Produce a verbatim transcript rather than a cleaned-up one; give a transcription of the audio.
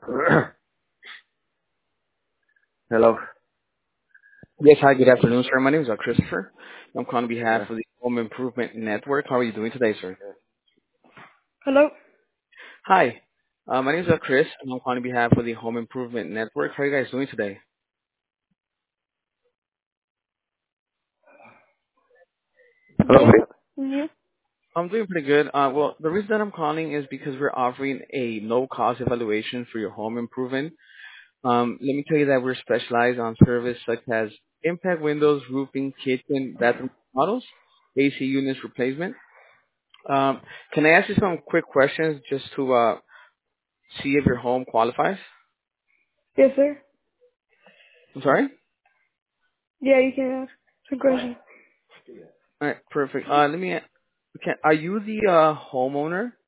Hello. Yes, hi, good afternoon, sir. My name is uh, Christopher. I'm calling on behalf Yeah. of the Home Improvement Network. How are you doing today, sir? Hello? Hi, uh, my name is uh, Chris, and I'm calling on behalf of the Home Improvement Network. How are you guys doing today? Hello. Good. And you? I'm doing pretty good. Uh, well, the reason that I'm calling is because we're offering a no-cost evaluation for your home improvement. Um, let me tell you that we're specialized on service such as impact windows, roofing, kitchen, bathroom models, A C units replacement. Um, can I ask you some quick questions just to uh, see if your home qualifies? Yes, sir. I'm sorry? Yeah, you can ask some questions. All right, perfect. Uh, let me. Okay, are you the uh, homeowner?